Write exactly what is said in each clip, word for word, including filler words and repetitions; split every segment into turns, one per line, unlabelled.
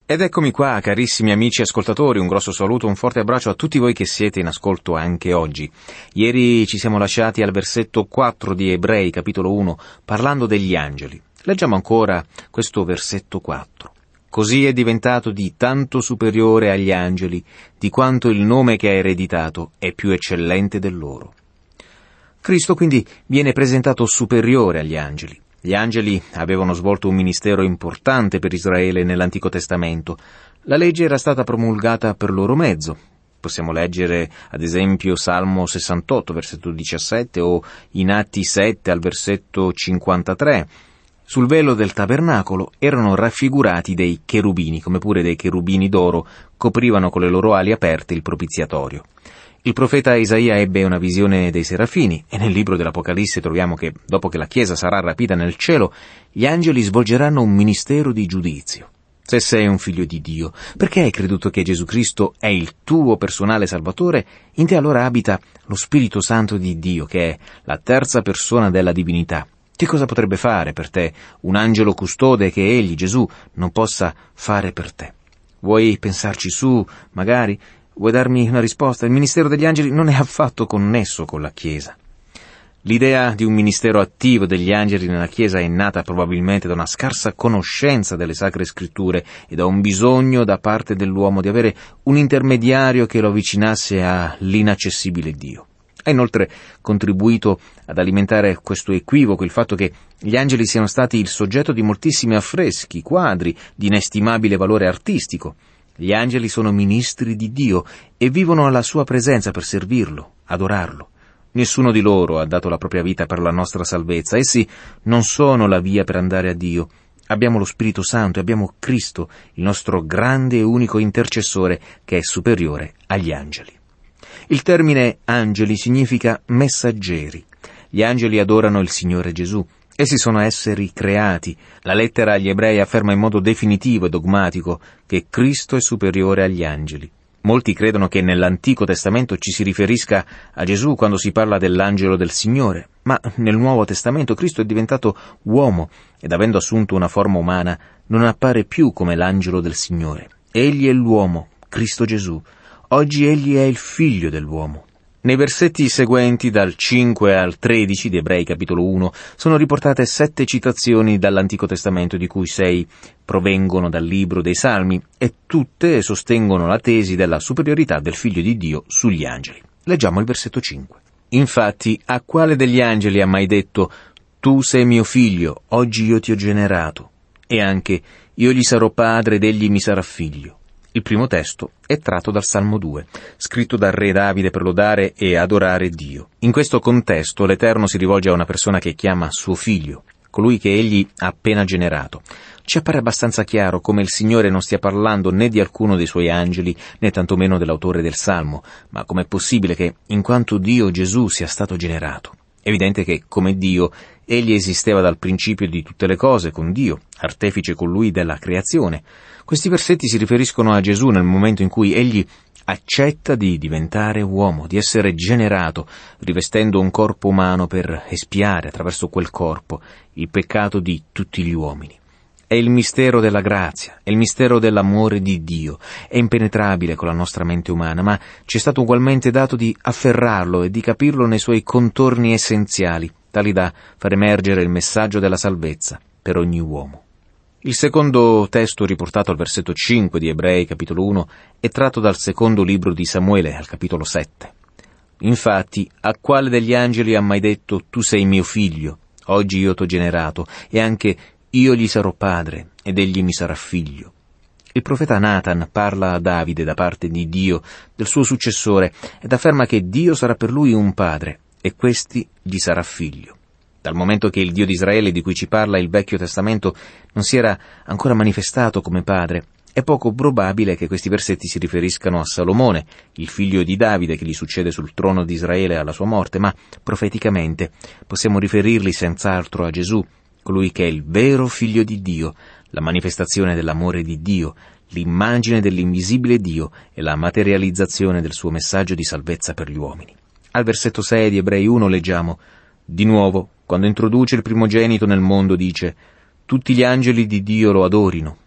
Ed eccomi qua, carissimi amici ascoltatori, un grosso saluto, un forte abbraccio a tutti voi che siete in ascolto anche oggi. Ieri ci siamo lasciati al versetto quattro di Ebrei, capitolo uno, parlando degli angeli. Leggiamo ancora questo versetto quattro. Così è diventato di tanto superiore agli angeli, di quanto il nome che ha ereditato è più eccellente del loro. Cristo quindi viene presentato superiore agli angeli. Gli angeli avevano svolto un ministero importante per Israele nell'Antico Testamento. La legge era stata promulgata per loro mezzo. Possiamo leggere, ad esempio, Salmo sessantotto, versetto diciassette, o in Atti sette, al versetto cinquantatré. Sul velo del tabernacolo erano raffigurati dei cherubini, come pure dei cherubini d'oro coprivano con le loro ali aperte il propiziatorio. Il profeta Isaia ebbe una visione dei serafini e nel libro dell'Apocalisse troviamo che, dopo che la Chiesa sarà rapita nel cielo, gli angeli svolgeranno un ministero di giudizio. Se sei un figlio di Dio, perché hai creduto che Gesù Cristo è il tuo personale Salvatore? In te allora abita lo Spirito Santo di Dio, che è la terza persona della divinità. Che cosa potrebbe fare per te un angelo custode che egli, Gesù, non possa fare per te? Vuoi pensarci su, magari? Vuoi darmi una risposta? Il ministero degli angeli non è affatto connesso con la Chiesa. L'idea di un ministero attivo degli angeli nella Chiesa è nata probabilmente da una scarsa conoscenza delle Sacre Scritture e da un bisogno da parte dell'uomo di avere un intermediario che lo avvicinasse all'inaccessibile Dio. Ha inoltre contribuito ad alimentare questo equivoco il fatto che gli angeli siano stati il soggetto di moltissimi affreschi, quadri di inestimabile valore artistico. Gli angeli sono ministri di Dio e vivono alla sua presenza per servirlo, adorarlo. Nessuno di loro ha dato la propria vita per la nostra salvezza. Essi non sono la via per andare a Dio. Abbiamo lo Spirito Santo e abbiamo Cristo, il nostro grande e unico intercessore, che è superiore agli angeli. Il termine angeli significa messaggeri. Gli angeli adorano il Signore Gesù. Essi sono esseri creati. La lettera agli ebrei afferma in modo definitivo e dogmatico che Cristo è superiore agli angeli. Molti credono che nell'Antico Testamento ci si riferisca a Gesù quando si parla dell'angelo del Signore, ma nel Nuovo Testamento Cristo è diventato uomo ed avendo assunto una forma umana non appare più come l'angelo del Signore. Egli è l'uomo, Cristo Gesù. Oggi egli è il figlio dell'uomo. Nei versetti seguenti, dal cinque al tredici di Ebrei capitolo uno, sono riportate sette citazioni dall'Antico Testamento, di cui sei provengono dal libro dei Salmi, e tutte sostengono la tesi della superiorità del Figlio di Dio sugli angeli. Leggiamo il versetto cinque. Infatti, a quale degli angeli ha mai detto: «Tu sei mio figlio, oggi io ti ho generato», e anche «Io gli sarò padre ed egli mi sarà figlio»? Il primo testo è tratto dal Salmo due, scritto dal re Davide per lodare e adorare Dio. In questo contesto l'Eterno si rivolge a una persona che chiama suo figlio, colui che egli ha appena generato. Ci appare abbastanza chiaro come il Signore non stia parlando né di alcuno dei suoi angeli, né tantomeno dell'autore del Salmo, ma com'è possibile che, in quanto Dio, Gesù sia stato generato. È evidente che, come Dio, egli esisteva dal principio di tutte le cose con Dio, artefice con lui della creazione. Questi versetti si riferiscono a Gesù nel momento in cui egli accetta di diventare uomo, di essere generato, rivestendo un corpo umano per espiare attraverso quel corpo il peccato di tutti gli uomini. È il mistero della grazia, è il mistero dell'amore di Dio, è impenetrabile con la nostra mente umana, ma ci è stato ugualmente dato di afferrarlo e di capirlo nei suoi contorni essenziali, tali da far emergere il messaggio della salvezza per ogni uomo. Il secondo testo riportato al versetto cinque di Ebrei capitolo uno è tratto dal secondo libro di Samuele al capitolo sette. Infatti, a quale degli angeli ha mai detto: «Tu sei mio figlio, oggi io t'ho generato», e anche «Io gli sarò padre ed egli mi sarà figlio»? Il profeta Nathan parla a Davide da parte di Dio del suo successore ed afferma che Dio sarà per lui un padre e questi gli sarà figlio. Dal momento che il Dio di Israele di cui ci parla il Vecchio Testamento non si era ancora manifestato come padre, è poco probabile che questi versetti si riferiscano a Salomone, il figlio di Davide che gli succede sul trono di Israele alla sua morte, ma profeticamente possiamo riferirli senz'altro a Gesù, colui che è il vero figlio di Dio, la manifestazione dell'amore di Dio, l'immagine dell'invisibile Dio e la materializzazione del suo messaggio di salvezza per gli uomini. Al versetto sei di Ebrei uno leggiamo: «Di nuovo, quando introduce il primogenito nel mondo, dice: tutti gli angeli di Dio lo adorino».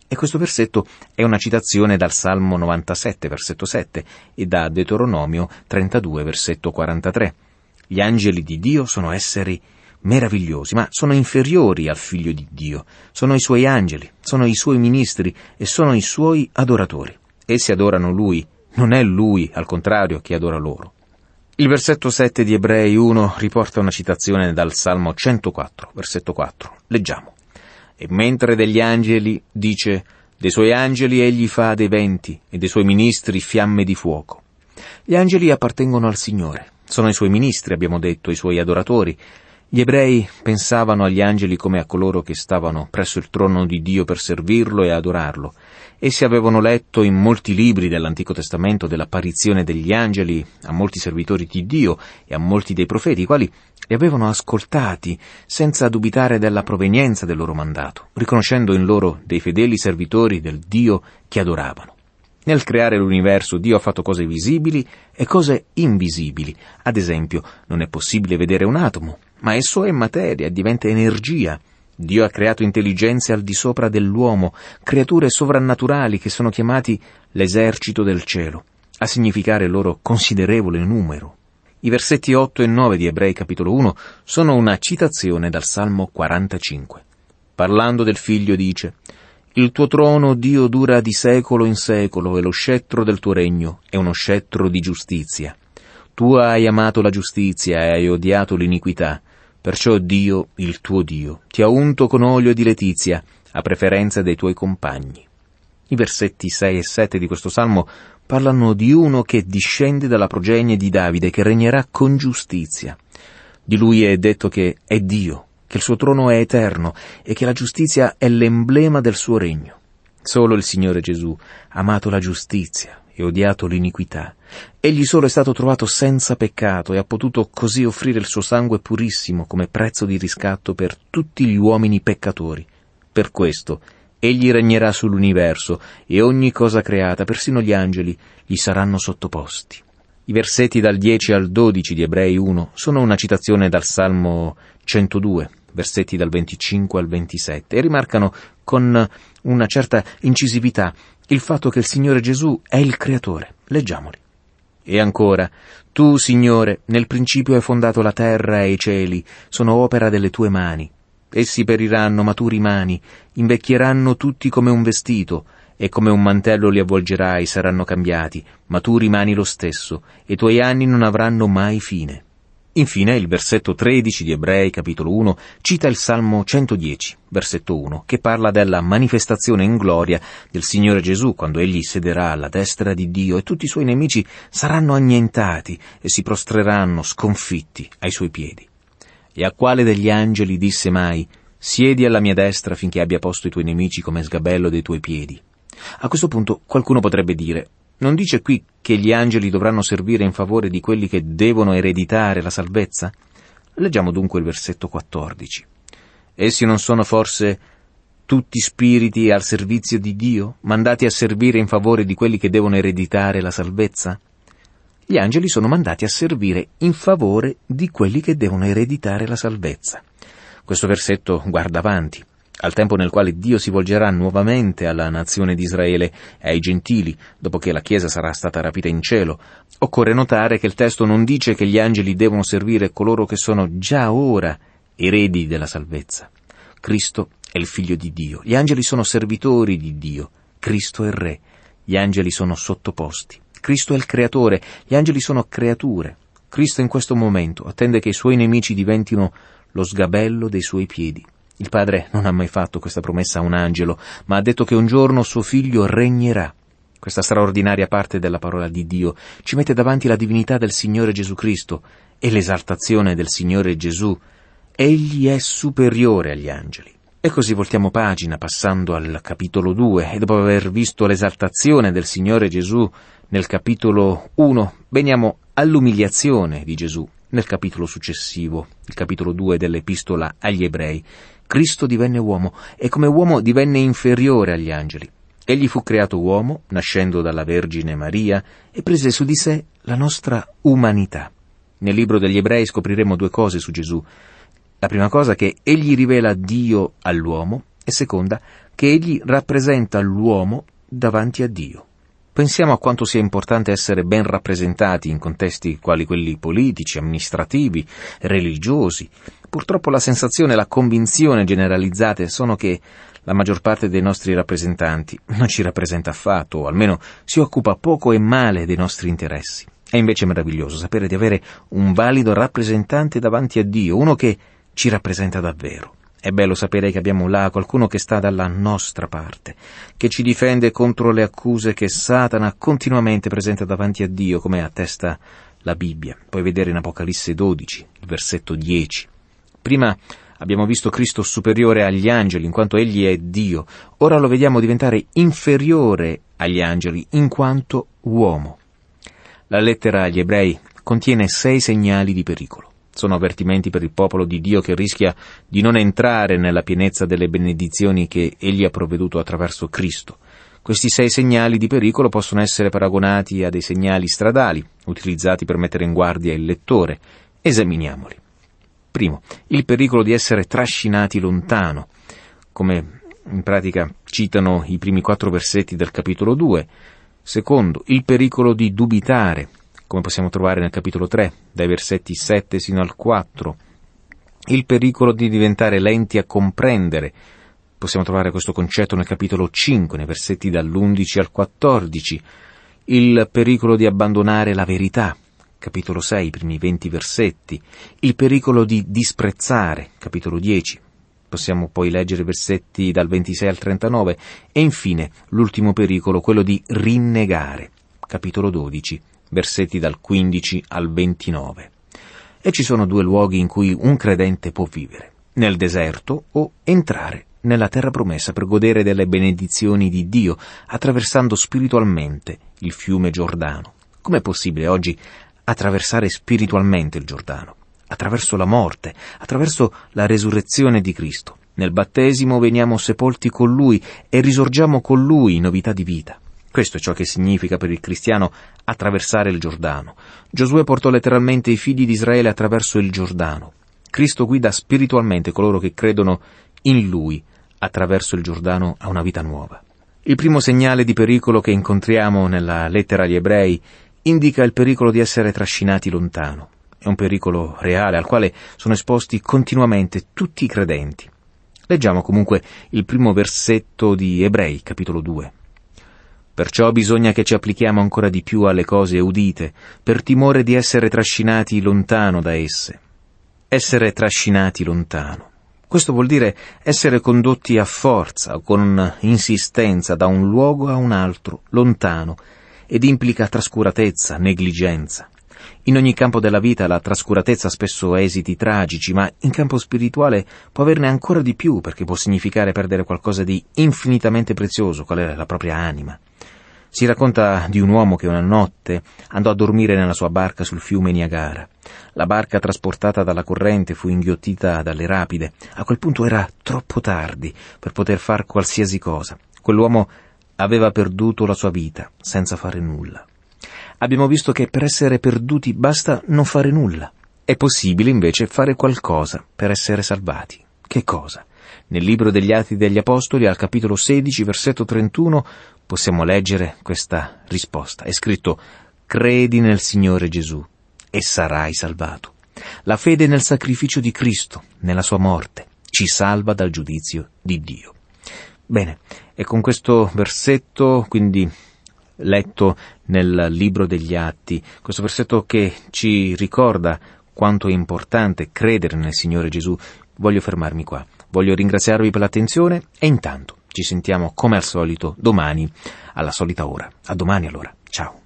E questo versetto è una citazione dal Salmo novantasette, versetto sette, e da Deuteronomio trentadue, versetto quarantatré. Gli angeli di Dio sono esseri meravigliosi, ma sono inferiori al Figlio di Dio. Sono i suoi angeli, sono i suoi ministri e sono i suoi adoratori. Essi adorano Lui, non è Lui, al contrario, che adora loro. Il versetto sette di Ebrei uno riporta una citazione dal Salmo centoquattro, versetto quattro. Leggiamo. E mentre degli angeli dice, dei suoi angeli egli fa dei venti e dei suoi ministri fiamme di fuoco. Gli angeli appartengono al Signore, sono i suoi ministri, abbiamo detto, i suoi adoratori. Gli ebrei pensavano agli angeli come a coloro che stavano presso il trono di Dio per servirlo e adorarlo. Essi avevano letto in molti libri dell'Antico Testamento dell'apparizione degli angeli a molti servitori di Dio e a molti dei profeti, i quali li avevano ascoltati senza dubitare della provenienza del loro mandato, riconoscendo in loro dei fedeli servitori del Dio che adoravano. Nel creare l'universo Dio ha fatto cose visibili e cose invisibili. Ad esempio, non è possibile vedere un atomo, ma esso è materia e diventa energia. Dio ha creato intelligenze al di sopra dell'uomo, creature sovrannaturali che sono chiamati l'esercito del cielo, a significare il loro considerevole numero. I versetti otto e nove di Ebrei capitolo uno sono una citazione dal Salmo quarantacinque. Parlando del Figlio dice: «Il tuo trono, Dio, dura di secolo in secolo, e lo scettro del tuo regno è uno scettro di giustizia. Tu hai amato la giustizia e hai odiato l'iniquità. Perciò Dio, il tuo Dio, ti ha unto con olio di letizia, a preferenza dei tuoi compagni». I versetti sei e sette di questo salmo parlano di uno che discende dalla progenie di Davide, che regnerà con giustizia. Di lui è detto che è Dio, che il suo trono è eterno e che la giustizia è l'emblema del suo regno. Solo il Signore Gesù ha amato la giustizia e odiato l'iniquità. Egli solo è stato trovato senza peccato e ha potuto così offrire il suo sangue purissimo come prezzo di riscatto per tutti gli uomini peccatori. Per questo egli regnerà sull'universo e ogni cosa creata, persino gli angeli, gli saranno sottoposti. I versetti dal dieci al dodici di Ebrei uno sono una citazione dal Salmo centodue, versetti dal venticinque al ventisette, e rimarcano con una certa incisività il fatto che il Signore Gesù è il Creatore. Leggiamoli. E ancora, tu, Signore, nel principio hai fondato la terra e i cieli, sono opera delle tue mani. Essi periranno, ma tu rimani, invecchieranno tutti come un vestito, e come un mantello li avvolgerai, saranno cambiati, ma tu rimani lo stesso, e i tuoi anni non avranno mai fine. Infine, il versetto tredici di Ebrei, capitolo uno, cita il Salmo centodieci, versetto uno, che parla della manifestazione in gloria del Signore Gesù, quando Egli sederà alla destra di Dio e tutti i Suoi nemici saranno annientati e si prostreranno sconfitti ai Suoi piedi. E a quale degli angeli disse mai: «Siedi alla mia destra finché abbia posto i tuoi nemici come sgabello dei tuoi piedi»? A questo punto qualcuno potrebbe dire: non dice qui che gli angeli dovranno servire in favore di quelli che devono ereditare la salvezza? Leggiamo dunque il versetto quattordici. Essi non sono forse tutti spiriti al servizio di Dio, mandati a servire in favore di quelli che devono ereditare la salvezza? Gli angeli sono mandati a servire in favore di quelli che devono ereditare la salvezza. Questo versetto guarda avanti, al tempo nel quale Dio si volgerà nuovamente alla nazione di Israele e ai gentili, dopo che la Chiesa sarà stata rapita in cielo. Occorre notare che il testo non dice che gli angeli devono servire coloro che sono già ora eredi della salvezza. Cristo è il Figlio di Dio, gli angeli sono servitori di Dio, Cristo è il Re, gli angeli sono sottoposti. Cristo è il Creatore, gli angeli sono creature. Cristo in questo momento attende che i Suoi nemici diventino lo sgabello dei Suoi piedi. Il Padre non ha mai fatto questa promessa a un angelo, ma ha detto che un giorno suo Figlio regnerà. Questa straordinaria parte della parola di Dio ci mette davanti la divinità del Signore Gesù Cristo e l'esaltazione del Signore Gesù. Egli è superiore agli angeli. E così voltiamo pagina passando al capitolo due, e dopo aver visto l'esaltazione del Signore Gesù nel capitolo uno, veniamo all'umiliazione di Gesù nel capitolo successivo, il capitolo due dell'Epistola agli Ebrei. Cristo divenne uomo e come uomo divenne inferiore agli angeli. Egli fu creato uomo, nascendo dalla Vergine Maria, e prese su di sé la nostra umanità. Nel libro degli Ebrei scopriremo due cose su Gesù. La prima cosa, che egli rivela Dio all'uomo, e seconda, che egli rappresenta l'uomo davanti a Dio. Pensiamo a quanto sia importante essere ben rappresentati in contesti quali quelli politici, amministrativi, religiosi. Purtroppo la sensazione e la convinzione generalizzate sono che la maggior parte dei nostri rappresentanti non ci rappresenta affatto, o almeno si occupa poco e male dei nostri interessi. È invece meraviglioso sapere di avere un valido rappresentante davanti a Dio, uno che ci rappresenta davvero. È bello sapere che abbiamo là qualcuno che sta dalla nostra parte, che ci difende contro le accuse che Satana continuamente presenta davanti a Dio, come attesta la Bibbia. Puoi vedere in Apocalisse dodici, il versetto dieci. Prima abbiamo visto Cristo superiore agli angeli, in quanto egli è Dio. Ora lo vediamo diventare inferiore agli angeli, in quanto uomo. La lettera agli Ebrei contiene sei segnali di pericolo. Sono avvertimenti per il popolo di Dio che rischia di non entrare nella pienezza delle benedizioni che egli ha provveduto attraverso Cristo. Questi sei segnali di pericolo possono essere paragonati a dei segnali stradali, utilizzati per mettere in guardia il lettore. Esaminiamoli. Primo, il pericolo di essere trascinati lontano, come in pratica citano i primi quattro versetti del capitolo due. Secondo, il pericolo di dubitare, come possiamo trovare nel capitolo tre, dai versetti sette sino al quattro. Il pericolo di diventare lenti a comprendere. Possiamo trovare questo concetto nel capitolo cinque, nei versetti dall'undici al quattordici. Il pericolo di abbandonare la verità. Capitolo sei, i primi venti versetti. Il pericolo di disprezzare. Capitolo dieci. Possiamo poi leggere versetti dal ventisei al trentanove. E infine, l'ultimo pericolo, quello di rinnegare. Capitolo dodici. Versetti dal quindici al ventinove. E ci sono due luoghi in cui un credente può vivere: nel deserto o entrare nella terra promessa per godere delle benedizioni di Dio, attraversando spiritualmente il fiume Giordano. Com'è possibile oggi attraversare spiritualmente il Giordano? Attraverso la morte, attraverso la resurrezione di Cristo. Nel battesimo veniamo sepolti con Lui e risorgiamo con Lui in novità di vita. Questo è ciò che significa per il cristiano attraversare il Giordano. Giosuè portò letteralmente i figli di Israele attraverso il Giordano. Cristo guida spiritualmente coloro che credono in Lui attraverso il Giordano a una vita nuova. Il primo segnale di pericolo che incontriamo nella lettera agli Ebrei indica il pericolo di essere trascinati lontano. È un pericolo reale al quale sono esposti continuamente tutti i credenti. Leggiamo comunque il primo versetto di Ebrei, capitolo due. Perciò bisogna che ci applichiamo ancora di più alle cose udite, per timore di essere trascinati lontano da esse. Essere trascinati lontano. Questo vuol dire essere condotti a forza o con insistenza da un luogo a un altro, lontano, ed implica trascuratezza, negligenza. In ogni campo della vita la trascuratezza spesso ha esiti tragici, ma in campo spirituale può averne ancora di più, perché può significare perdere qualcosa di infinitamente prezioso, qual è la propria anima. Si racconta di un uomo che una notte andò a dormire nella sua barca sul fiume Niagara. La barca, trasportata dalla corrente, fu inghiottita dalle rapide. A quel punto era troppo tardi per poter far qualsiasi cosa. Quell'uomo aveva perduto la sua vita senza fare nulla. Abbiamo visto che per essere perduti basta non fare nulla. È possibile invece fare qualcosa per essere salvati. Che cosa? Nel libro degli Atti degli Apostoli, al capitolo sedici, versetto trentuno, possiamo leggere questa risposta. È scritto: credi nel Signore Gesù e sarai salvato. La fede nel sacrificio di Cristo, nella sua morte, ci salva dal giudizio di Dio. Bene, e con questo versetto, quindi letto nel libro degli Atti, questo versetto che ci ricorda quanto è importante credere nel Signore Gesù, voglio fermarmi qua. Voglio ringraziarvi per l'attenzione e intanto ci sentiamo come al solito domani alla solita ora. A domani allora. Ciao.